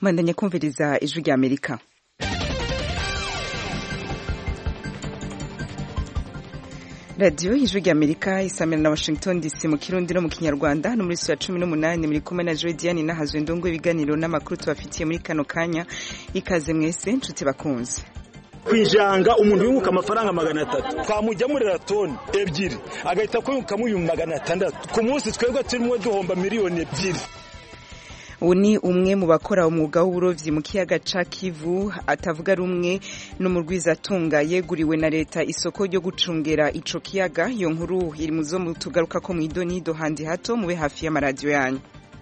Mwandanya kumviriza ijwi rya Amerika. Radio ijwi rya Amerika isamira na Washington DC mu Kirundi no mu Kinyarwanda no muri saa 18 muri kumwe na Joy Diane na Hazwe Ndongo ibiganiro n'amakuru tubafitiye muri kano kanya. Ikaze mwese nshuti bakunze. Kwijanga umuntu yunguka amafaranga 300 twamujyamurira toni 2 agahita kuyunguka mu 600 ku munsi twebwe turimo duhomba miliyoni 2. Uni umwe mu bakora umwuga w'uburovyi mu kiyaga ca Kivu atavuga rumwe n'umurwizatunga yeguriwe na leta isoko ryo gucungera ico kiyaga. Iyo nkuru iri muzo mutugaruka ko mw'idonido handi hato mube hafi y'amaradio yanyu.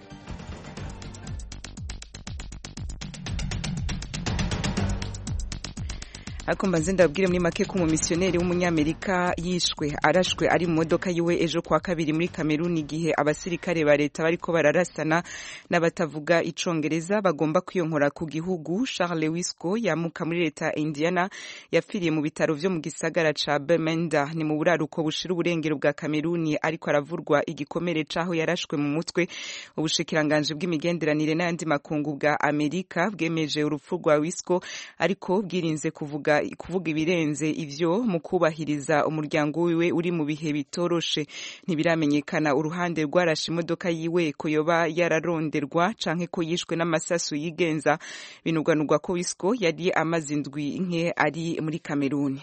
Akomba ndabwire muri make ko umumisioneri w'umunyamerika yishwe arashwe ari mu modoka yiwe ejo kwa kabiri muri Cameroon igihe abasirikare ba leta bariko bararasana n'abatavuga icongereza bagomba kwiyonkora ku gihugu. Charles Wisco yamuka muri leta Indiana yapfiriye mu bitaro vyo mu gisagara ca Bemenda ni mu buraruko bushira uburengero bwa Cameroon ariko aravurwa igikomere caho yarashwe mu mutwe. Ubushikiranganje bw'imigenderanire n'andi makungu bwa Amerika bwemeje urupfu rwa Wisco ariko bwirinze kuvuga ibirenze ivyo mu kubahiriza umuryango wiwe uri mu bihe bitoroshe. Ntibiramenyekana uruhande rwarashe imodoka yiwe ko yoba yararonderwa canke ko yishwe n'amasasu yigenza. Binuganurwa ko Wisco yari amaze indwi nke ari muri Cameroon.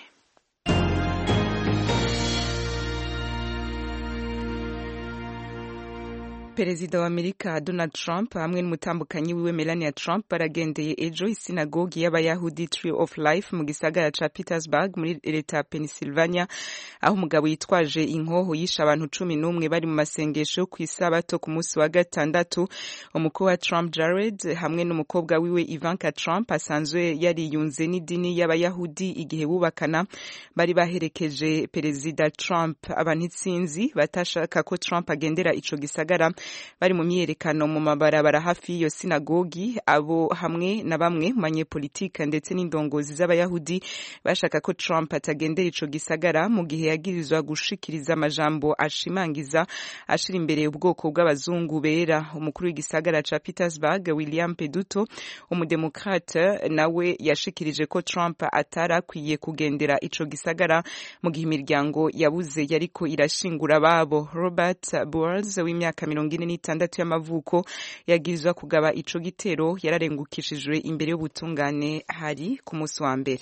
Perezida wa Amerika Donald Trump hamwe n'umutambukanyi wiwe Melania Trump baragendeye ejo isinagogi y'abayahudi Tree of Life mu gisagara ca Petersburg muri leta ya Pennsylvania, aho umugabo yitwaje inkoho yishe abantu 11 bari mu masengesho ku isabato ku munsi wa gatandatu. Umukuru wa Trump Jared hamwe n'umukobwa wiwe Ivanka Trump asanzwe yariyunze n'idini y'abayahudi igihe bubakana bari baherekeje Perezida Trump. Abantitsinzi batashaka ko Trump agendera ico gisagara bari mu myerekano mu mabarabara hafi y'iyo sinagogi. Abo hamwe na bamwe mu banyepolitike ndetse n'indongozi z'abayahudi bashaka ko Trump atagendera ico gisagara mu gihe yagirizwa gushikiriza amajambo ashimangiza ashira imbere ubwoko bw'abazungu bera. Umukuru w'igisagara ca Petersburg William Peduto umudemokrate nawe yashikirije ko Trump atarakwiye kugendera ico gisagara mu gihe imiryango yabuze yariko irashingura babo. Robert Boers w'imyaka 46 y'amavuko yagirizwa kugaba ico gitero yararengukishijwe imbere y'ubutungane hari ku munsi wa mbere.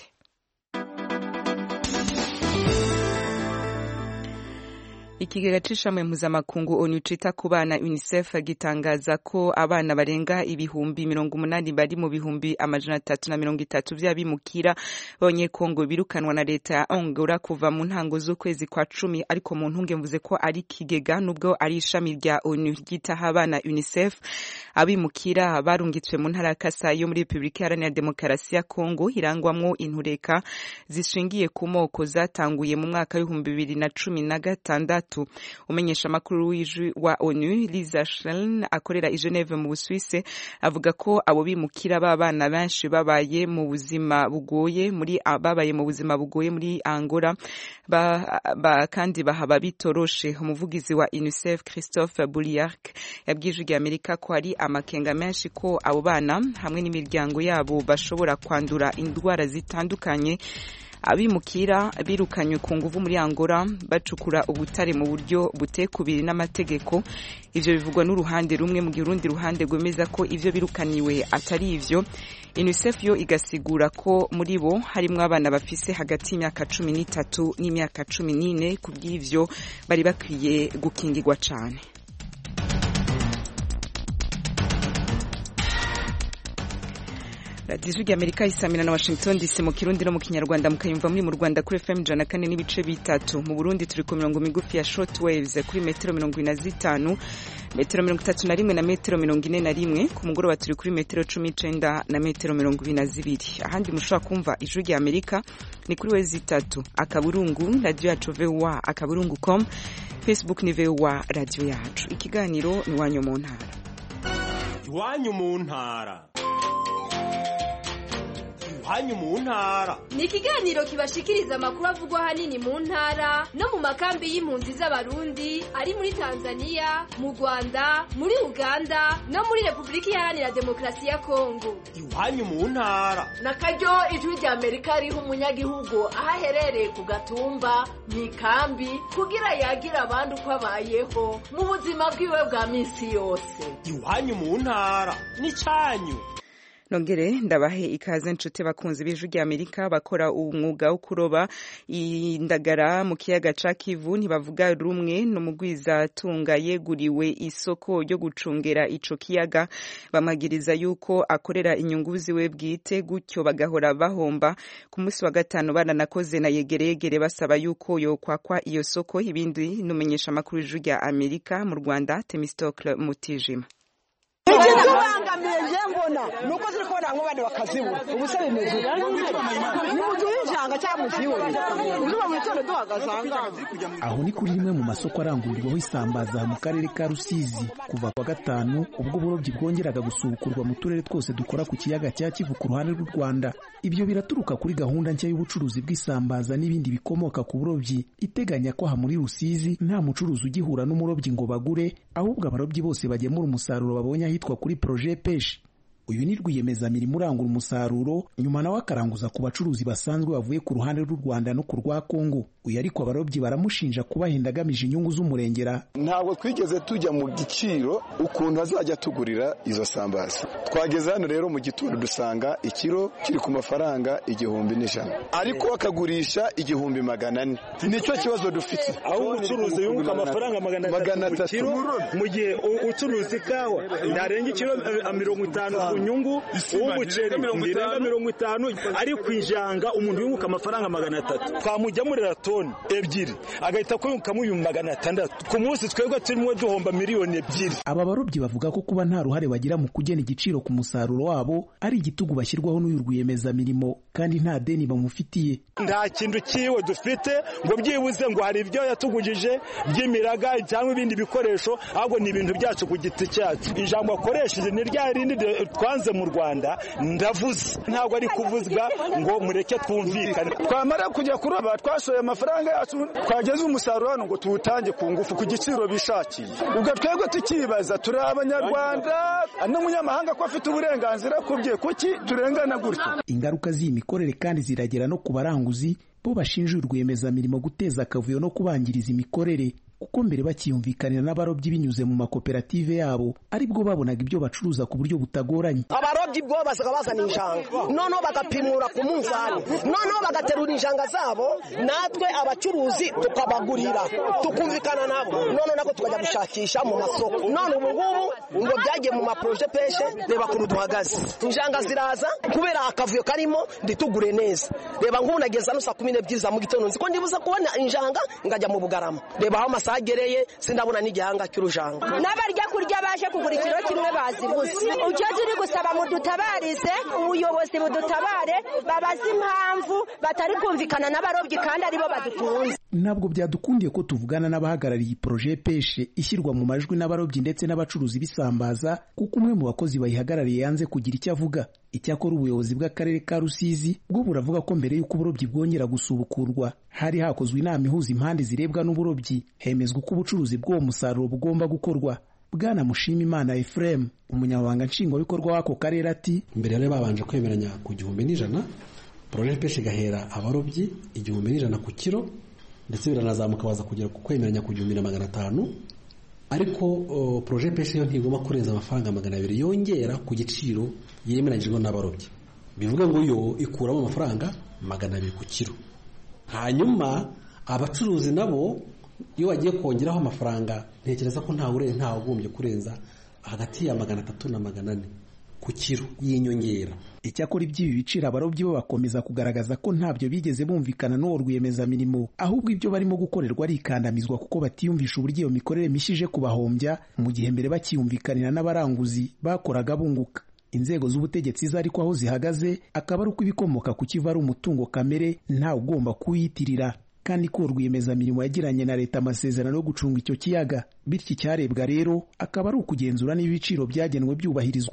Ikigega c'ishamwe mpuzamakungu ONU cita ku bana UNICEF gitangaza ko abana barenga ibihumbi 80 bari mu bihumbi 330 vy'abimukira b'Abanyekongo birukanwa na leta ya Angola kuva mu ntango z'ukwezi kwa 10, ariko mu ntunge mvuze ko ari kigega nubwo ari ishami rya ONU ryitaho abana UNICEF. Abimukira barungitswe mu ntara ya Kasai yo muri Republika Iharanira Demokarasi ya Kongo irangwamwo intureka zishingiye ku moko zatanguye mu mwaka w'2016. Umenyesha makuru w'ijwi wa ONU Lisa Schlein akorera i Geneve mu Busuwise avuga ko abo bimukira b'abana benshi babaye mu buzima bugoye muri Angola kandi bahaba bitoroshe. Umuvugizi wa UNICEF Christophe Bouliac yabwije ijwi Amerika ko ari amakenga menshi ko abo bana hamwe n'imiryango yabo bashobora kwandura indwara zitandukanye. Abimukira birukanywe ku nguvu muri Angola bacukura ubutare mu buryo butekubiri n'amategeko. Ivyo bivugwa n'uruhande rumwe, mu gihe urundi ruhande rwemeza ko ivyo birukaniwe atari ivyo. UNICEF yo igasigura ko muri bo harimwo abana bafise hagati y'imyaka 13 n'imyaka 14. Kubw'ivyo bari bakwiye gukingirwa cane. Radio ya Amerika isamira na Washington DC mu Kirundi no mu Kinyarwanda mukayumva muri mu Rwanda kuri FM 104 n'ibice bitatu. Mu Burundi turi ku mirongo migufi ya shortwaves kuri metero 25, metero 31 na metero 41. Ku mugoroba turi kuri metero 19 na metero 22. Ahandi mushobora kumva ijwi rya Amerika ni kuri wezi 3 akaburungu radio yacu VOA akaburungu.com, Facebook ni VOA radio yacu. Ikiganiro ni wanyu mu ntara. Iwanyu mu ntara. iwanyu mu ntara. Ni ikiganiro kibashikiriza amakuru avugwa hanini mu ntara no mu makambi y'impunzi z'abarundi ari muri Tanzania, mu Rwanda, muri Uganda no muri Republika Iharanira Demokarasi ya Kongo. Iwanyu mu ntara. Nakaryo ijwi rya Amerika riha umunyagihugu aho aherereye ku gatumba mu ikambi kugira yagira abandi uko abayeho mu buzima bwiwe bwa misi yose. Iwanyu mu ntara ni canyu. Nongere ndabahe ikaze nshuti bakunzi b'ijwi rya Amerika bakora umwuga wo kuroba indagara mu kiyaga ca Kivu ntibavuga rumwe n'umugwiza tunga yeguriwe isoko ryo gucungera ico kiyaga bamagiriza yuko akorera inyungu ziwe bwite gutyo bagahora bahomba. Ku munsi wa gatanu baranakoze na yegereyegere basaba yuko yokwakwa iyo soko. Ibindi numenyesha makuru y'ijwi rya Amerika mu Rwanda Temistocle Mutijima. Ikitubangamiye mbona nuko ziri kubona nk'abandi bakazibura ubuse bimeze n'injanga cyamuziwe uzuba mu cyondo duhagazanga. Aho ni kuri rimwe mu masoko arangurirwaho isambaza mu karere ka Rusizi kuva kwa gatanu ubwo burobyi bwongeraga gusubukurwa mu turere twose dukora ku kiyaga cya Kivu ku ruhande rw'u Rwanda. Ibyo biraturuka kuri gahunda nshya y'ubucuruzi bw'isambaza n'ibindi bikomoka ku burobyi iteganya ko aha muri Rusizi nta mucuruzi ugihura n'umurobyi ngo bagure, ahubwo abarobyi bose bagemura umusaruro babonye ahitwa kuri Projet Pêche. Uyu ni rwiyemezamirimo urangura umusaruro nyuma nawe akaranguza ku bacuruzi basanzwe bavuye ku ruhande rw'u Rwanda no ku rwa Kongo. Uyu ariko abarobyi baramushinja kubahenda agamije inyungu z'umurengera. Ntabwo twigeze tujya mu giciro ukuntu azajya tugurira izo sambaza. Twageze hano rero mu gitondo dusanga ikiro kiri ku mafaranga 1,100 ariko akagurisha 1,400. Nicyo kibazo dufite. Aho ucuruza yunguka amafaranga 300 kilo mu gihe ucuruza ikawa ndarenga ikiro 50 nyungu umuceri ndirenga 50 ari kwijanga umuntu yunguka amafaranga 300 twamujyamurira toni ebyiri agahita kuyunguka mu 600 ku munsi twebwe turimo duhomba miliyoni 2. Aba barobyi bavuga ko kuba nta ruhare bagira mu kugena igiciro ku musaruro wabo ari igitugu bashyirwaho n'uyu rwiyemezamirimo kandi nta deni bamufitiye. Nta kintu kiwe dufite ngo byibuze ngo hari ibyo yatugujije by'imiraga cyangwa ibindi bikoresho, ahubwo ni ibintu byacu ku giti cyacu. Ijambo akoresheje ni rya rindi twanze mu Rwanda ndavuze, ntabwo ari kuvuzwa ngo mureke twumvikane. Twamara kujya kuroba twasoye amafaranga yacu twageze umusaruro hano ngo tuwutange ku ngufu ku giciro bishakiye. Ubwo twebwe tukibaza turi abanyarwanda n'umunyamahanga ko afite uburenganzira kubye kuki turengana gutyo. Ingaruka z'iyi mikorere kandi ziragera no ku baranguzi bo bashinja rwiyemezamirimo guteza akavuyo no kubangiriza imikorere, kuko mbere bakiyumvikanira n'abarobyi binyuze mu makoperative yabo aribwo babonaga ibyo bacuruza ku buryo butagoranye. Abarobyi bwo basaga bazana injanga noneho bagapimura ku munzani noneho bagaterura injanga zabo natwe abacuruzi tukabagurira tukumvikana nabo none nako tukajya gushakisha mu masoko. None ubu ngubu ngo byagiye mu Projet Pêche reba kuntu duhagaze injanga ziraza kubera akavuyo karimo nditugure neza. Reba nk'ubu nageza no saa 12 za mu gitondo nziko ndibuza kubona injanga ngajya mu Bugarama. Reba aho sagereye sindabona n'igihanga cy'urujanga. N'abarya kurya baje kugura ikiro kimwe bazibuze. Ucyo turi gusaba mu dutabarize ubuyobozi budutabare babaza impamvu batari kumvikana n'abarobyi kandi aribo badutunze. Ntabwo byadukundiye ko tuvugana n'abahagarariye Projet Pêche ishyirwa mu majwi n'abarobyi ndetse n'abacuruzi bisambaza kuko umwe mu bakozi bayihagarariye yanze kugira icyo avuga. Icyakora ubuyobozi bw'akarere ka Rusizi bwo buravuga ko mbere y'uko uburobyi bwongera gusubukurwa hari hakozwe inama ihuza impande zirebwa n'uburobyi hemezwa uko ubucuruzi bw'uwo musaruro bugomba gukorwa. Bwana Mushimimana Ephraim umunyamabanga nshingwabikorwa w'ako karere ati mbere yari babanje kwemeranya ku 1,100 Projet Pêche gahera abarobyi 1,100 ku kiro ndetse biranazamuka baza kugera ku kwemeranya ku 1,500 ariko Projet Pêche yo ntigomba kurenza amafaranga 200 yongera ku giciro yemeranyijwe n'abarobyi. Bivuga ngo yo ikuramo amafaranga 200 ku kiro. Hanyuma abacuruzi nabo iyo bagiye kongeraho amafaranga ntekereza ko nta ugombye kurenza hagati ya 300 na 400 ku kiro y'inyongera. Icyakora iby'ibi biciro abarobyi bo bakomeza kugaragaza ko ntabyo bigeze bumvikana n'uwo rwiyemezamirimo, ahubwo ibyo barimo gukorerwa ari ikandamizwa kuko batiyumvisha uburyo iyo mikorere mishije kubahombya mu gihe mbere bakiyumvikanira n'abaranguzi bakoraga bunguka. Inzego z'ubutegetsi ariko aho zihagaze akaba ari uko ibikomoka ku kiva ari umutungo kamere nta ugomba kuyitirira, kandi ko rwiyemezamirimo yagiranye na leta amasezerano yo gucunga icyo kiyaga, bityo icyarebwa rero akaba ari ukugenzura niba ibiciro byagenwe byubahirizwa.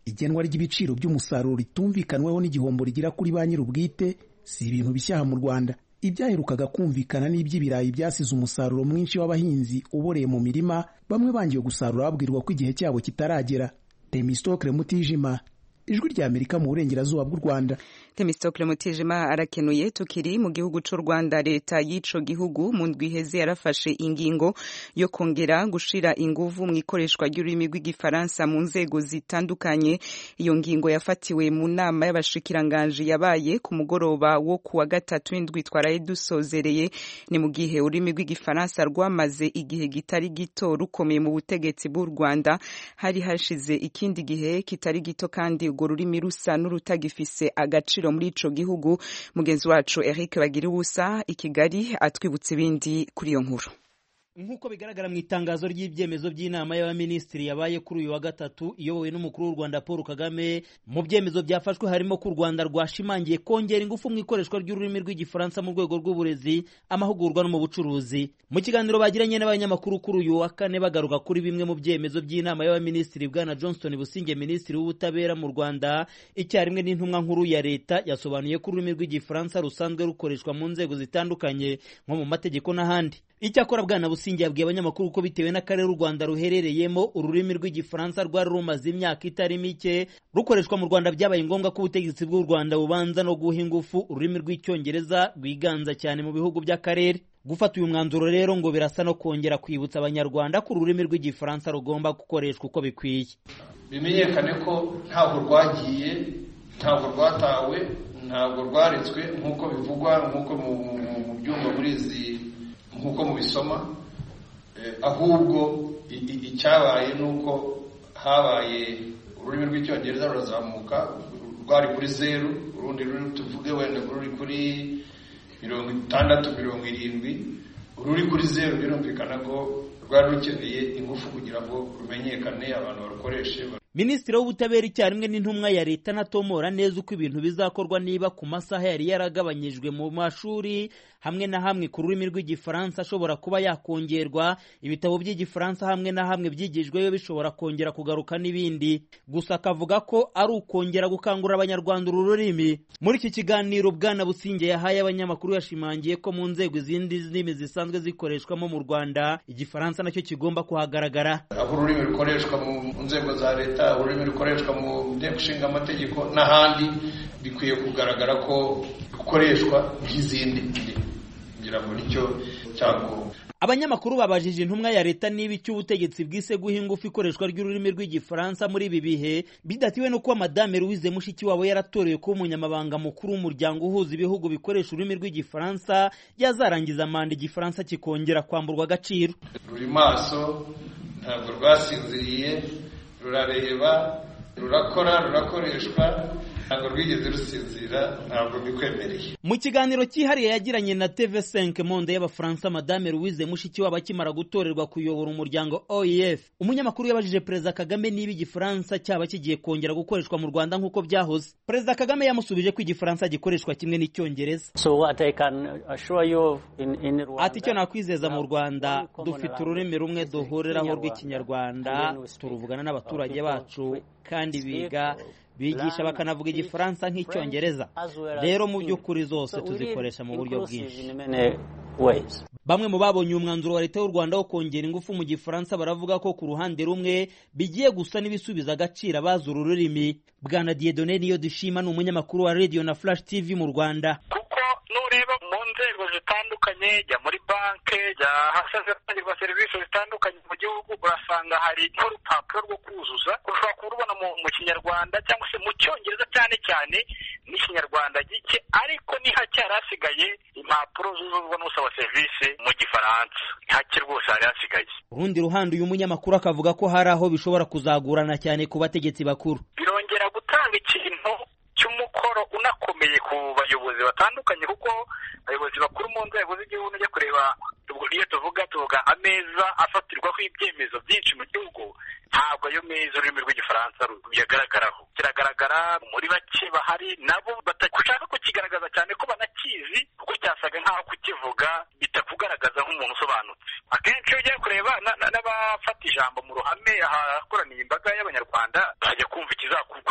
igenwa ry'ibiciro by'umusaruro ritumvikanweho n'igihombo rigira kuri ba nyir'ubwite si ibintu bishyaha mu Rwanda. Ibyaherukaga kumvikana n'iby'ibirayi byasize umusaruro mwinshi w'abahinzi uboreye mu mirima, bamwe bangiye gusarura babwirwa ko igihe cyabo kitaragera. Temistokle Mutijima, Ijwi ry'Amerika mu burengerazuba bw'u Rwanda. Temistokle Mutijima arakenuye. Tukiri mu gihugu cy'u Rwanda, leta y'ico gihugu mu ndwi iheze yarafashe ingingo yo kongera gushira inguvu mu ikoreshwa ry'ururimi rw'igifaransa mu nzego zitandukanye. Iyo ngingo yafatiwe mu nama y'abashikiranganje yabaye ku mugoroba wo kuwa gatatu w'indwi twaraye dusozereye. Ni mu gihe ururimi rw'igifaransa rwamaze igihe gitari gito rukomeye mu butegetsi bw'u Rwanda. Hari hashize ikindi gihe kitari gito kandi urwo rurimi rusa n'urutagifise agaciro muri ico gihugu. Mugenzi wacu Eric Bagiriwubusa i Kigali atwibutse ibindi kuri iyo nkuru. Nk'uko bigaragara mu itangazo ry'ibyemezo by'inama y'abaminisitiri yabaye kuri uyu wa gatatu iyobowe n'umukuru w'u Rwanda Paul Kagame, mu byemezo byafashwe harimo ko u Rwanda rwashimangiye kongera ingufu mu ikoreshwa ry'ururimi rw'igifaransa mu rwego rw'uburezi, amahugurwa no mu bucuruzi. Mu kiganiro bagiranye n'abanyamakuru kuri uyu wa kane bagaruka kuri bimwe mu byemezo by'inama y'abaminisitiri, Bwana Johnston Businge, minisitiri w'ubutabera mu Rwanda icyarimwe n'intumwa nkuru ya leta, yasobanuye ko ururimi rw'igifaransa rusanzwe rukoreshwa mu nzego zitandukanye nko mu mategeko n'ahandi. Icyakora Bwana Businge yabwiye abanyamakuru ko bitewe n'akarere u Rwanda ruherereyemo ururimi rw'igifaransa rwari rumaze imyaka itari mike rukoreshwa mu Rwanda, byabaye ngombwa ko ubutegetsi bw'u Rwanda bubanza no guha ingufu ururimi rw'icyongereza rwiganza cyane mu bihugu by'akarere. Gufata uyu mwanzuro rero ngo birasa no kongera kwibutsa abanyarwanda ko ururimi rw'igifaransa rugomba gukoreshwa uko bikwiye. Bimenyekane ko ntabwo rwagiye, ntabwo rwatawe, ntabwo rwaretswe nk'uko bivugwa, nk'uko mu byumba muri izi, nk'uko mubisoma, ahubwo icyabaye nuko habaye ururimi rw'icyongereza rurazamuka, rwari kuri 0, urundi ruri tuvuge wenda ruri kuri 60-70, ururi kuri 0 birumvikana ko rwari rukeneye ingufu kugira ngo rumenyekane, abantu barukoreshe. Minisitiri w'ubutabera icyarimwe n'intumwa ya leta natomora neza uko ibintu bizakorwa niba ku masaha yari yaragabanyijwe mu mashuri hamwe na hamwe ku rurimi rw'igifaransa ashobora kuba yakongerwa, ibitabo by'igifaransa hamwe na hamwe byigijweyo bishobora kongera kugaruka n'ibindi. Gusa akavuga ko ari ukongera gukangurira abanyarwanda uru rurimi. Muri iki kiganiro Bwana Businge yahaye abanyamakuru yashimangiye ko mu nzego izindi ndimi zisanzwe zikoreshwamo mu Rwanda igifaransa nacyo kigomba kuhagaragara. Aho ururimi rukoreshwa mu nzego za leta, ururimi rukoreshwa mu nteko ishinga amategeko n'ahandi, bikwiye kugaragara ko rukoreshwa nk'izindi kugira ngo nicyo cyago. Abanyamakuru babajije intumwa ya leta niba icyo ubutegetsi bwise guha ingufu ikoreshwa ry'ururimi rw'igifaransa muri ibi bihe bidatiwe no kuba Madame Louise Mushikiwabo yaratorewe kuba umunyamabanga mukuru w'umuryango uhuza ibihugu bikoresha ururimi rw'igifaransa, yazarangiza manda igifaransa kikongera kwamburwa agaciro. Ruri maso, ntabwo rwasinziriye, rurareba, rurakora, rurakoreshwa, ntabwo rwigeze rusinzira, ntabwo bikwemereye. Mu kiganiro cyihariye yagiranye na TV5 Monde y'Abafaransa, Madame Louise Mushikiwabo akimara gutorerwa kuyobora umuryango OIF, umunyamakuru yabajije Perezida Kagame niba igifaransa cyaba kigiye kongera gukoreshwa mu Rwanda nk'uko byahoze. Perezida Kagame yamusubije ko igifaransa gikoreshwa kimwe n'icyongereza. Ati icyo nakwizeza mu Rwanda dufite ururimi rumwe duhuriraho rw'ikinyarwanda, turuvugana n'abaturage bacu kandi bigisha bakanavuga igifaransa nk'icyongereza. Rero mu by'ukuri zose tuzikoresha mu buryo bwinshi. Bamwe mu babonye umwanzuro wa leta y'u Rwanda wo kongera ingufu mu gifaransa baravuga ko ku ruhande rumwe bigiye gusa n'ibisubiza agaciro abazi uru rurimi. Bwana Dieudonné Niyodushima ni umunyamakuru wa Radio na Flash TV mu Rwanda. Kuko nureba mu nzego zitandukanye, jya muri banke, jya hasazatangirwa serivisi zitandukanye mu gihugu, urasanga hari nk'urupapuro rwo kuzuza, ushobora kurubona mu kinyarwanda cyangwa se mu cyongereza cyane cyane n'ikinyarwanda gike, ariko ni hake hari hasigaye impapuro zuzuzwa n'usaba serivisi mu gifaransa. Hake rwose hari hasigaye. Urundi ruhande uyu munyamakuru akavuga ko hari aho bishobora kuzagurana cyane ku bategetsi bakuru. Birongera gutanga ikintu cy'umukoro unakomeye ku bayobozi batandukanye, kuko abayobozi bakuru mu nzego z'igihugu ujya kureba iyo tuvuga ameza afatirwaho ibyemezo byinshi mu gihugu, ntabwo ayo meza ururimi rw'igifaransa ruyagaragaraho. Kiragaragara muri bake bahari, nabo batagushaka kukigaragaza cyane ko banakizi, kuko cyasaga nk'aho kukivuga bitakugaragaza nk'umuntu usobanutse. Akenshi iyo ugiye kureba n'abafata ijambo mu ruhame ahakoraniye imbaga y'abanyarwanda, bajya kumva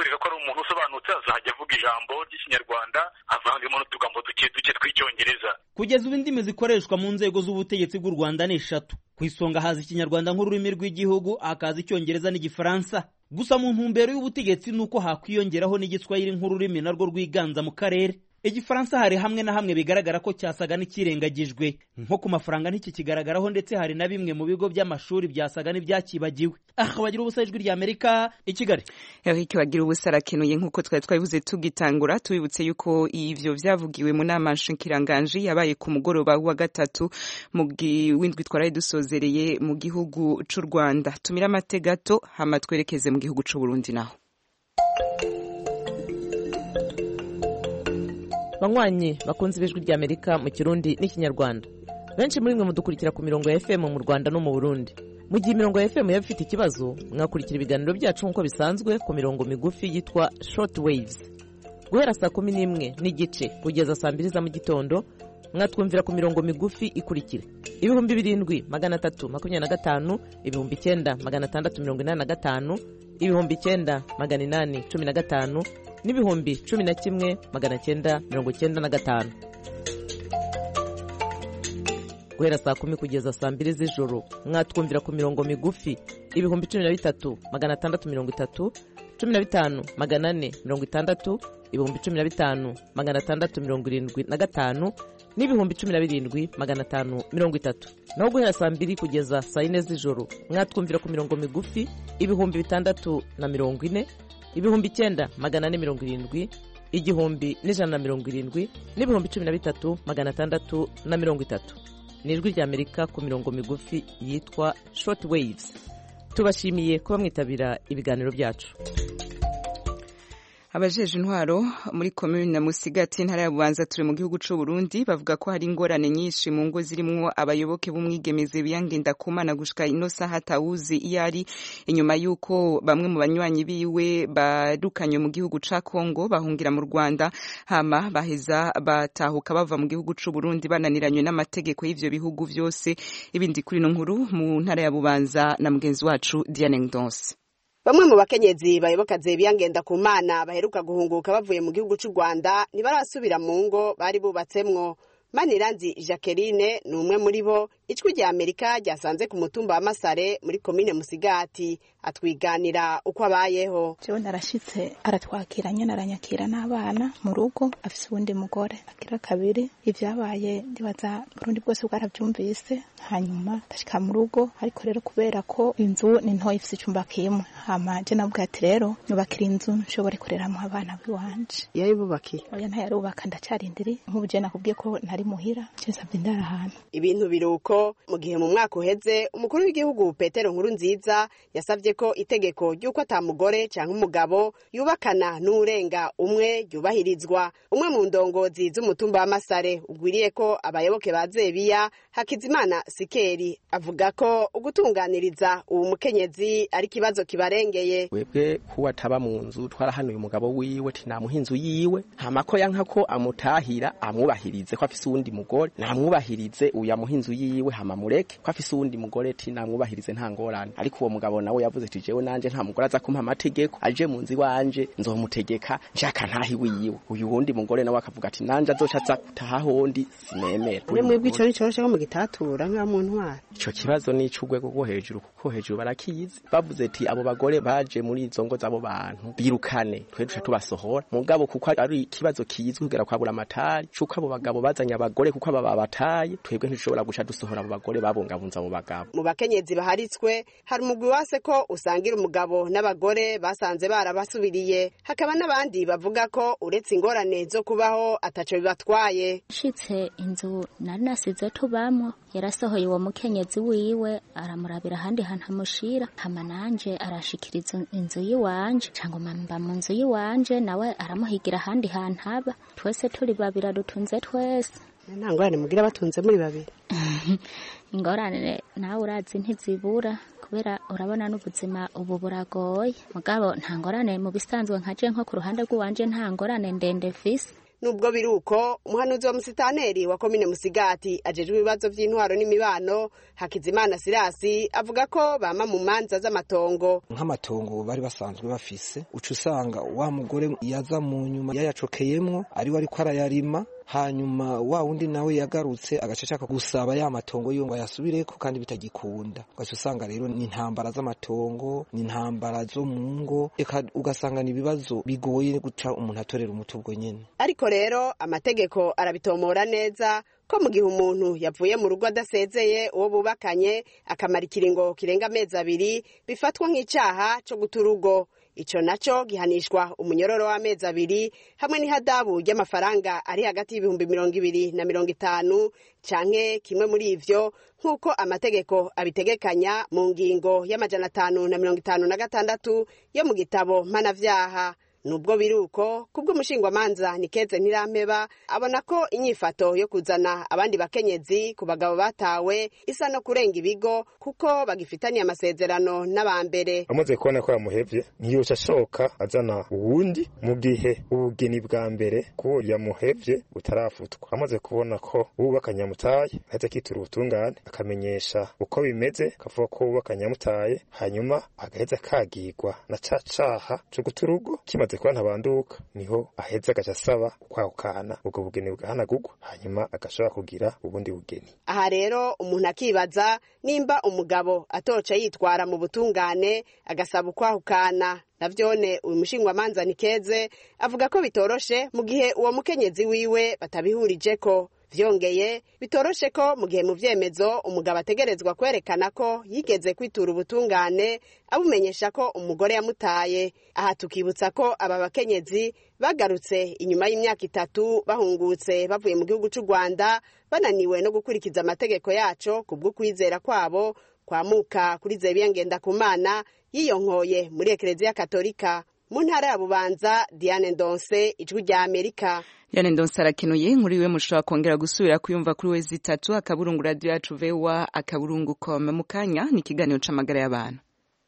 umuntu usobanutse azajya avuga ijambo ry'ikinyarwanda avangemo n'utugambo duke duke tw'icyongereza. Kugeza ubu indimi zikoreshwa mu nzego z'ubutegetsi bw'u Rwanda ni 3. Ku isonga haza ikinyarwanda nk'ururimi rw'igihugu, hakaza icyongereza n'igifaransa. Gusa mu ntumbero y'ubutegetsi nuko hakwiyongeraho n'igiswahili nk'ururimi narwo rwiganza mu karere. Igifaransa hari hamwe na hamwe bigaragara ko cyasaga n'ikirengagijwe, nko ku mafaranga ntikikigaragaraho, ndetse hari na bimwe mu bigo by'amashuri byasaga n'ibyakibagiwe. Bagira ubusa ijwi rya Amerika i Kigali. Eric Bagira ubusa arakenuye nk'uko twabivuze tugitangura, tubibutse yuko ivyo vyavugiwe mu nama nshikiranganji yabaye ku mugoroba wa gatatu mu windwi twaraye dusozereye mu gihugu c'u Rwanda. Tumira amategato hama twerekeze mu gihugu c'u Burundi naho. Banywanyi bakunze ibijwi rya Amerika mu Kirundi n'ikinyarwanda, benshi muri mwe mudukurikira ku mirongo ya FM mu Rwanda no mu Burundi. Mu gihe imirongo ya FM yabifite ikibazo, mwakurikira ibiganiro byacu nk'uko bisanzwe ku mirongo migufi yitwa short waves. Guhera saa 11 n'igice kugeza saa 2 za mu gitondo, mwatwumvira ku mirongo migufi ikurikira: 7325, 9685, 9815 n'ibihumbi 11,995. Guhera saa 10 kugeza saa 2 z'ijoro mwatwumvira ku mirongo migufi 13,630, 15,460, 15,675 n'ibihumbi 17,530. Naho guhera saa 2 kugeza saa 4 z'ijoro mwatwumvira ku mirongo migufi 640, ibihumbi 9,470, igihumbi 170 n'ibihumbi 13,630. Ni ijwi rya Amerika ku mirongo migufi yitwa short waves. Tubashimiye kuba mwitabira ibiganiro byacu. Abajeje intwaro muri commune na Musigati ntara ya Bubanza turi mu gihugu c'u Burundi bavuga ko hari ingorane nyinshi mu ngo zirimwo abayoboke b'umwigemeze biyangenda kumana gushika ino saha tawuzi iyari, inyuma yuko bamwe mu banywanyi biwe barukanywe mu gihugu ca Kongo bahungira mu Rwanda, hama baheza batahuka bava mu gihugu c'u Burundi bananiranywe n'amategeko y'ivyo bihugu vyose. Ibindi kuri no nkuru mu ntara ya Bubanza na mugenzi wacu Diane Ndonse. Bamwe mu bakenyezi bayobokaze biyangenda ku mana baheruka guhunguka bavuye mu gihugu c'u Rwanda ntibarasubira mu ngo bari bubatsemwo. Maniranzi Jacqueline ni umwe muri bo. Ijwi rya Amerika ryasanze ku mutumba wa Masare muri komine Musigati, atwiganira uko abayeho. Jewe narashitse aratwakira nyene aranyakira n'abana mu rugo, afise ubundi mugore akira kabiri. Ivyabaye ndibaza Burundi bwose bwaravyumvise, hanyuma ndashika mu rugo, ariko rero kubera ko inzu ni ntoyi ifise icumba kimwe, hama je nabwo ati rero nyubakira inzu nshobore kureramwo abana biwanje. Yayibubakiye? Oya ntayarubaka, ndacarindiri. Nk'ubu je nakubwiye ko ntari muhira, nsabye ndara ahantu. Ibintu biruko mu gihe mu mwaka uheze umukuru w'igihugu Petero Nkurunziza yasavye ko itegeko ry'uko atamugore canke umugabo yubakana n'urenga umwe yubahirizwa. Umwe mu ndongozi z'umutumba wa Masare ugwiriye ko abayoboke bazebiya, Hakizimana Sikeri, avuga ko ugutunganiriza uwo mukenyezi ari kibazo kibarengeye. Webwe kuwa taba mu nzu twarahanuye umugabo wiwe tinamuhinzu yiwe, hamako yanka ko amutahira amwubahirize ko afise uwundi mugore, namwubahirize uya muhinzu yiwe hama mureke ko afise uwundi mugore tinamwubahirize nta ngorane. Ariko uwo mugabo nawe yavuze ati jewe nanje nta mugore aza kumpa amategeko, aje mu nzi wanje nzomutegeka nshaka ntahi wiwe. Uyu wundi mugore nawe akavuga ati nanje azoca aza gutaha hondi sinemera. Mwebwe ico nico cyo mu gitatura nka mu ntwara. Ico kibazo ni icugwego rwo hejuru, kuko hejuru barakizi. Bavuze ati abo bagore baje muri izo ngo zabo bantu birukane, twe duca tubasohora. Mugabo kuko ari ikibazo kizwi kugera kwa Buramatari cuko abo bagabo bazanye abagore kuko aba babataye, twebwe ntishobora guca dusohora abo bagore babungabunza abo bagabo. Mu bakenyezi baharitswe hari umugwi wase ko usangira umugabo n'abagore basanze barabasubiriye. Hakaba n'abandi bavuga ko uretse ingorane zo kubaho ataco bibatwaye. Shitse inzu nari nasize tubamwo, yarasohoye uwo mukenyezi wiwe aramurabira handi hantu amushira, hama nanje arashikiriza inzu yiwanje cango mamba mu nzu yiwanje, nawe aramuhigira handi hantu haba. Twese turi babira dutunze twese. Nta ngorane mugira batunze muri babiri. Ingorane nawe urazi ntizibura, kubera urabona n'ubuzima ubu buragoye. Mugabo nta ngorane mu bisanzwe nkaje nko ku ruhande rw'uwanje nta ngorane ndende fisi. nubwo biruko umuhanuzi wa musitaneri wa komine Musigati ajejwe ibibazo by'intwaro n'imibano Hakizimana Sirasi avuga ko bama mu manza z'amatongo nk'amatongo bari basanzwe bafise uca usanga wa mugore yaza mu nyuma yayacokeyemwo ariwe ariko arayarima hanyuma wa wundi nawe yagarutse agashaka gusaba ya matongo yo ngo ayasubireko kandi bitagikunda ugaca usanga rero ni intambara z'amatongo ni intambara zo mu ngo eka ugasanga ni ibibazo bigoye guca umuntu atorera umuti ubwo nyene. Ariko rero amategeko arabitomora neza ko mu gihe umuntu yavuye mu rugo adasezeye uwo bubakanye akamara ikiringo kirenga amezi 2 bifatwa nk'icaha co guta urugo. Ico naco gihanishwa umunyororo w'amezi 2 hamwe n'ihadabu ry'amafaranga ari hagati y'ibihumbi 200 na 50 canke kimwe muri ivyo nk'uko amategeko abitegekanya mu ngingo y'amajana 556 yo mu gitabo mpanavyaha. Nubwo biruko kubwo umushingwamanza Nikeze Ntirampeba abona ko inyifato yo kuzana abandi bakenyezi ku bagabo batawe isa no kurenga ibigo kuko bagifitaniye amasezerano n'abambere. Amaze kubona ko yamuhevye ntiyoca ashoka azana uwundi mu gihe ubugeni bwa mbere ko yamuhevye butarafutwa. Amaze kubona ko ububakanye yamutaye ahetse kitura ubutungane akamenyesha uko bimeze kavuga ko ububakanye yamutaye hanyuma agaheza kagirwa na cacaha cyo guturugo kimaze kwa ntabanduka niho aheza agacasaba kwahukana ubwo bugeni bwahanagurwa hanyuma agashobora kugira ubundi bugeni. Aha rero umuntu akibaza nimba umugabo atoca yitwara mu butungane agasaba kwahukana. Navyone uyu mushingwamanza Nikeze avuga ko bitoroshe mu gihe uwo mukenyezi wiwe batabihurijeko. Vyongeye bitoroshe ko mu gihe mu vyemezo umugabo ategerezwa kwerekana ko yigeze kwitura ubutungane abumenyesha ko umugore yamutaye. Aha tukibutsa ko aba bakenyezi bagarutse inyuma y'imyaka 3 bahungutse bavuye mu gihugu cy'u Rwanda bananiwe no gukurikiza amategeko yaco kubwo kwizera kwabo kwamuka kuri Zebiya Ngendakumana yiyonkoye muri Eklezia Katolika. Mu ntara ya Bubanza, Diane Ndonse, Ijwi rya Amerika. Diane Ndonse arakenuye inkuru iwe mushobora kongera gusubira kuyumva kuri wezi 3 akaburungu radio yacu vewa akaburungu.com mu kanya ni ikiganiro c'amagara y'abantu.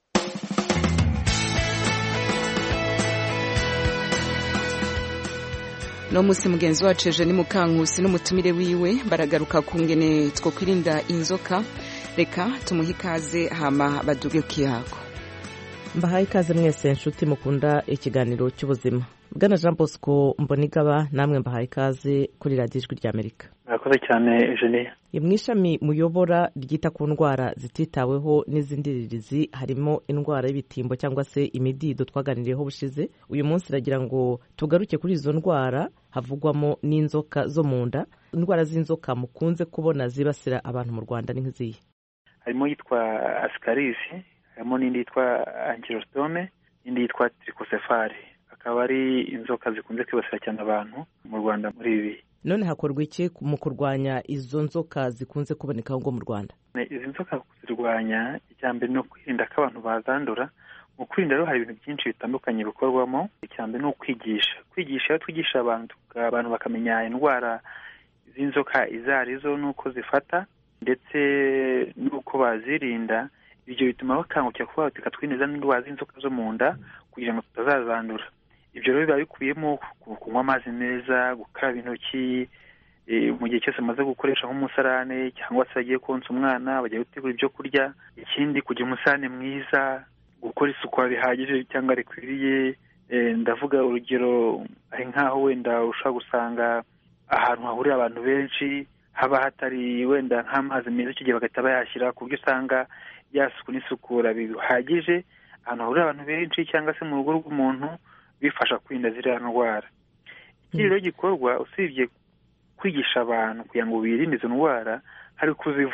No musi mugenzi wacu Eugenie Mukankusi n'umutumire wiwe baragaruka ku ngene two kwirinda inzoka. Reka tumuhe ikaze hama baduge kiyako. Mbahaye ikaze mwese nshuti mukunda ikiganiro cy'ubuzima. Bwana Jean Bosco Mbonigaba namwe mbahaye ikaze kuri radio Ijwi rya Amerika. Murakoze cyane Eugenie. Mwishami muyobora ryita ku ndwara zititaweho n'izindirizi harimo indwara y'ibitimbo cyangwa se imidido twaganiriyeho bushize. Uyu munsi ragira ngo tugaruke kuri izo ndwara havugwamo n'inzoka zo mu nda. Indwara z'inzoka mukunze kubona zibasira abantu mu Rwanda ni nk'izihe? Harimo yitwa Ascaris, harimo n'indi yitwa Ankylostome, n'indi yitwa Trichocephale. Akaba ari inzoka zikunze kwibasira cyane abantu mu Rwanda muri ibi. None hakorwa iki mu kurwanya izo nzoka zikunze kuboneka ngo mu Rwanda? Izi nzoka kuzirwanya icyambere no kwirinda ko abantu bazandura. Mu kwirinda rero hari ibintu byinshi bitandukanye bikorwamo. Icyambere no kwigisha twigisha abantu bakamenya indwara z'inzoka izarizo nuko zifata ndetse nuko bazirinda. Ibyo bituma bakangukira kuba twineza n'indwara z'inzoka zo mu nda kugira ngo tutazazandura. Ibyo rero biba bikubiyemo kunywa amazi meza, gukaraba intoki mu gihe cyose amaze gukoresha nk'umusarane cyangwa se agiye konsa umwana bagiye gutegura ibyo kurya. Ikindi kugira umusarane mwiza, gukora isuku bihagije cyangwa rikwiriye. Ndavuga urugero ari nk'aho wenda ushobora gusanga ahantu hahurira abantu benshi haba hatari wenda nk'amazi meza icyo gihe bagahita bayashyira ku buryo usanga yasuku n'isukura bihagije ahantu hahurira abantu benshi cyangwa se mu rugo rw'umuntu bifasha kwirinda ziriya ndwara. Iki rero gikorwa usibye kwigisha abantu kugira ngo birinde izo ndwara hari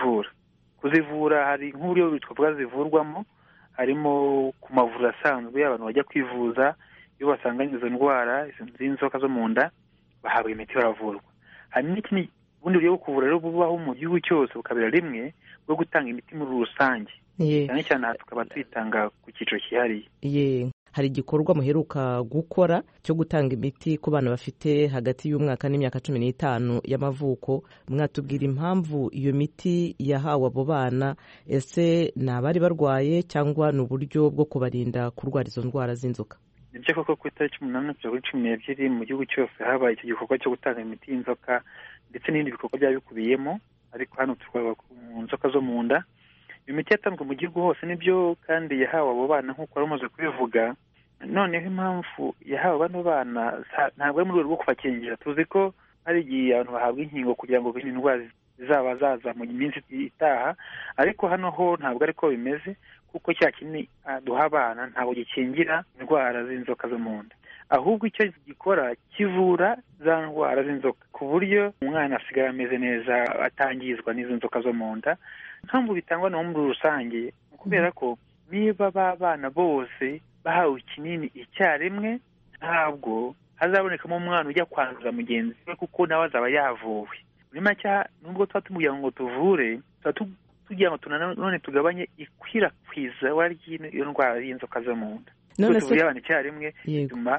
kuzivura hari nk'uburyo twavuga zivurwamo harimo ku mavuriro asanzwe abantu bajya kwivuza iyo basanganye izo ndwara z'inzoka zo mu nda bahabwa imiti baravurwa. Hari n'ikindi bundi buryo bwo kuvura rero bubaho mu gihugu cyose bukabera rimwe bwo gutanga imiti muri rusange cyane cyane aha tukaba tuyitanga ku cyiciro cyihariye. Hari igikorwa muheruka gukora cyo gutanga imiti ku bana bafite hagati y'umwaka n'imyaka 15 y'amavuko. Mwatubwira impamvu iyo miti yahawe abo bana? Ese nabari barwaye cyangwa n'uburyo bwo kubarinda kurwara izo ndwara z'inzoka? nibyo koko ku itariki 8 kugera kuri 12 mu gihugu cyose habaye icyo gikorwa cyo gutanga imiti y'inzoka ndetse n'ibindi bikorwa byaba bikubiyemo, ariko hano twavuga ku nzoka zo mu nda. Iyo miti yatanzwe mu gihugu hose nibyo, kandi yahawe abo bana nk'uko wari umaze kubivuga. Noneho impamvu yahawe bano bana ntabwo ari mu rwego rwo kubakingira. Tuzi ko hari igihe abantu bahabwa inkingo kugira ngo birinde indwara zizaba zaza mu minsi itaha, ariko hano ho ntabwo ariko bimeze, kuko cya kinini duha abana ntabwo gikingira indwara z'inzoka zo mu nda, ahubwo icyo gikora kivura za ndwara z'inzoka ku buryo umwana asigara ameze neza atangizwa n'izo nzoka zo mu nda. Mpamvu bitangwa no muri rusange kubera ko niba bana bose bahawe ikinini icyarimwe, ntabwo hazabonekamo umwana ujya kwanduza mugenzi we, kuko nawe azaba yavuwe. Muri make nubwo tuba tumubwira ngo tuvure, tugira ngo none tugabanye ikwirakwizwa ry'iyo ndwara y'inzoka zo mu nda. None se abantu icyarimwe bituma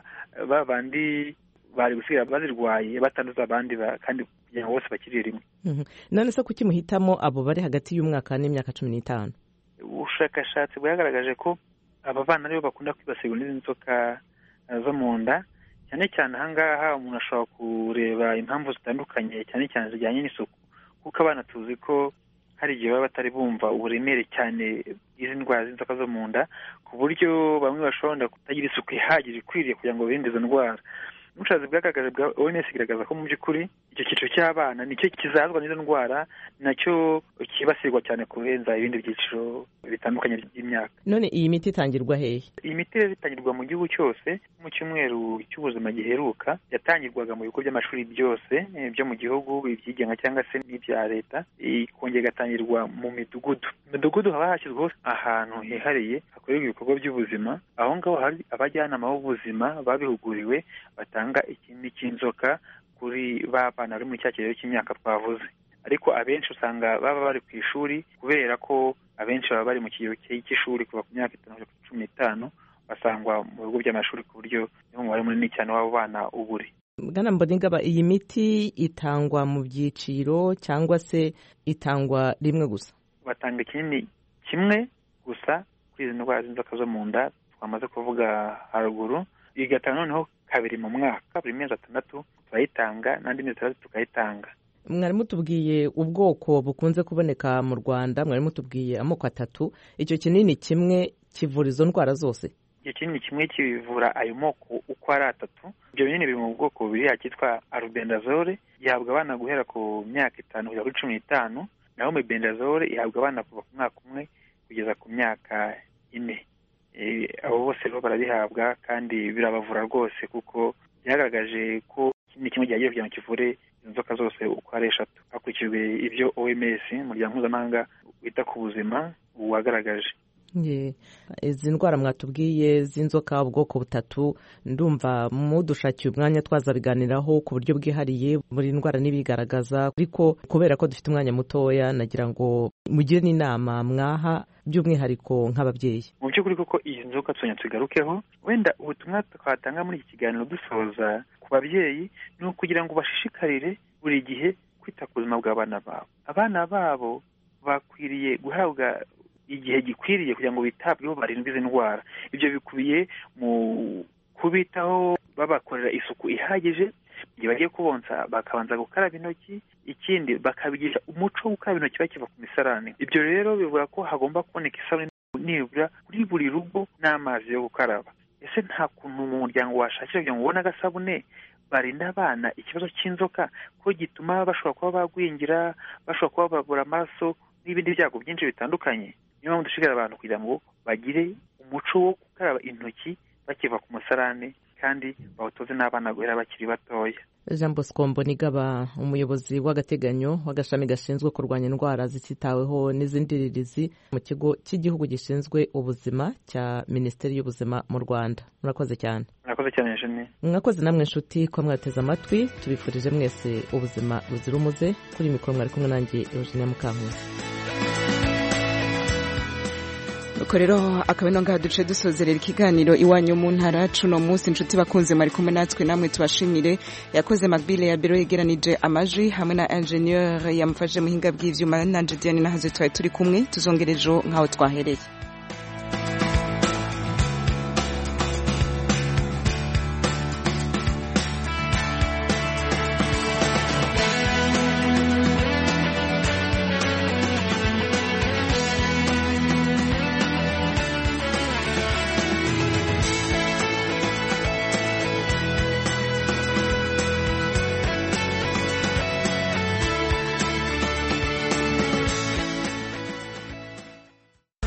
babandi bari gusigira bazirwaye batanduza abandi, kandi kugira ngo bose bakirire rimwe. None se kuki muhitamo abo bari hagati y'umwaka n'imyaka 15? Ubushakashatsi bwagaragaje ko aba bana aribo bakunda kwibasirwa n'izi nzoka zo mu nda, cyane cyane ahangaha umuntu ashobora kureba impamvu zitandukanye, cyane cyane zijyanye n'isuku, kuko abana tuzi ko hari igihe baba batari bumva uburemere cyane bw'izi ndwara z'inzoka zo mu nda, ku buryo bamwe bashobora kutagira isuku ihagije ikwiriye kugira ngo birinde izo ndwara. Ubushakashatsi bwagaragaje bwa OMS igaragaza ko mu by'ukuri icyo cyiciro cy'abana nicyo kizazwa n'izo ndwara, nacyo kibasirwa cyane kurenza ibindi byiciro bitandukanye by'imyaka. None iyi miti itangirwa hehe? Iyi miti rero itangirwa mu gihugu cyose. Mu cyumweru cy'ubuzima giheruka yatangirwaga mu bigo by'amashuri byose byo mu gihugu, ibyigenga cyangwa se n'ibya leta, ikongera igatangirwa mu midugudu. Midugudu haba hashyizweho ahantu hihariye hakorerwa ibikorwa by'ubuzima. Aho ngaho hari abajyanama b'ubuzima babihuguriwe batanga ikinini cy'inzoka kuri ba bana bari muri cya kigero cy'imyaka twavuze. Ariko abenshi usanga baba bari ku ishuri, kubera ko abenshi baba bari mu kigero cy'ishuri kuva ku myaka 5 kugera kuri 15, basangwa mu bigo by'amashuri, ku buryo niho umubare munini cyane w'abo bana uburi. Bwana Mbonigaba, iyi miti itangwa mu byiciro cyangwa se itangwa rimwe gusa? Batanga ikinini kimwe gusa kuri izi ndwara z'inzoka zo mu nda twamaze kuvuga haruguru, igatanga noneho kabiri mu mwaka, buri mezi 6 turayitanga n'andi mezi 3 tukayitanga. Mwari mutubwiye ubwoko bukunze kuboneka mu Rwanda, mwari mutubwiye amoko 3. Icyo kinini kimwe kivura izo ndwara zose? Icyo kinini kimwe kivura ayo moko uko ari 3. Ibyo binini biri mu bwoko bubiri, cyitwa albendazole, ihabwa abana guhera ku myaka 5 kugera kuri 15, naho mebendazole ihabwa abana kuva ku mwaka 1 kugeza ku myaka 4. Abo bose rero barabihabwa kandi birabavura rwose, kuko byagaragaje ko ikindi kimwe gihagiye kugira ngo kivure inzoka zose uko ari 3 hakurikijwe ibyo OMS, umuryango mpuzamahanga wita ku buzima, wagaragaje. Izi ndwara mwatubwiye z'inzoka ubwoko 3, ndumva mudushakiye umwanya twazabiganiraho ku buryo bwihariye, buri ndwara n'ibigaragaza, ariko kubera ko dufite umwanya mutoya nagira ngo mugire n'inama mwaha by'umwihariko nk'ababyeyi. Mu by'ukuri koko iyi nzoka tunya tugarukeho, wenda ubutumwa twatanga muri iki kiganiro dusoza ku babyeyi ni ukugira ngo bashishikarire buri gihe kwita ku buzima bw'abana babo. Abana babo bakwiriye guhabwa igihe gikwiriye kugira ngo bitabweho barindwe izi ndwara. Ibyo bikubiye mu kubitaho, babakorera isuku ihagije, igihe bagiye kubonsa bakabanza gukaraba intoki, ikindi bakabigisha umuco wo gukaraba intoki bakiva ku misarane. Ibyo rero bivuga ko hagomba kuboneka isabune nibura kuri buri rugo n'amazi yo gukaraba. Ese nta kuntu mu muryango washakira kugira ngo ubone agasabune barinda abana ikibazo cy'inzoka, ko gituma bashobora kuba bagwingira, bashobora kuba babura amaraso n'ibindi byago byinshi bitandukanye? Niyo mpamvu dushishikariza abantu kugira ngo bagire umuco wo gukaraba intoki bakiva ku musarane, kandi bawutoze n'abana guhera bakiri batoya. Jean Bosco Mbonigaba, umuyobozi w'agateganyo w'agashami gashinzwe kurwanya indwara zititaweho n'izindirizi mu kigo cy'igihugu gishinzwe ubuzima cya Minisiteri y'Ubuzima mu Rwanda. Murakoze cyane. Murakoze cyane Eugenie. Mwakoze namwe inshuti ko mwateze amatwi, tubifurije mwese ubuzima buzira umuze. Kuri mikoro mwari kumwe nanjye Eugenie Mukankusi. Uko rero akaba ino ngaha duce dusozerera ikiganiro iwanyu mu ntara cuno munsi. Inshuti bakunze mwari kumwe natwe, namwe tubashimire. Yakoze Magbile ya biro yegeranije amajwi hamwe na ingenieur yamufashe muhinga bw'ivyuma, na Diane nahaze twari turi kumwe. Tuzongerejo nkaho twahereye.